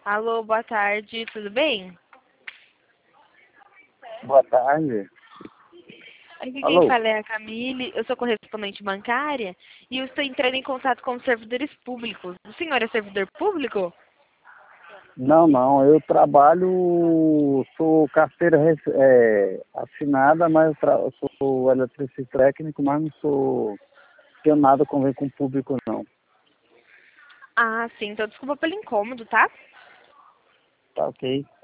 Alô, boa tarde, tudo bem? Boa tarde. Aqui quem Alô? fala é a Camille, eu sou correspondente bancária e eu estou entrando em contato com os servidores públicos. O senhor é servidor público? Não, eu trabalho, sou carteira assinada, mas eu sou eletricista técnico, mas não tenho nada a ver com o público, não. Ah, sim, então desculpa pelo incômodo, tá? Tá ok?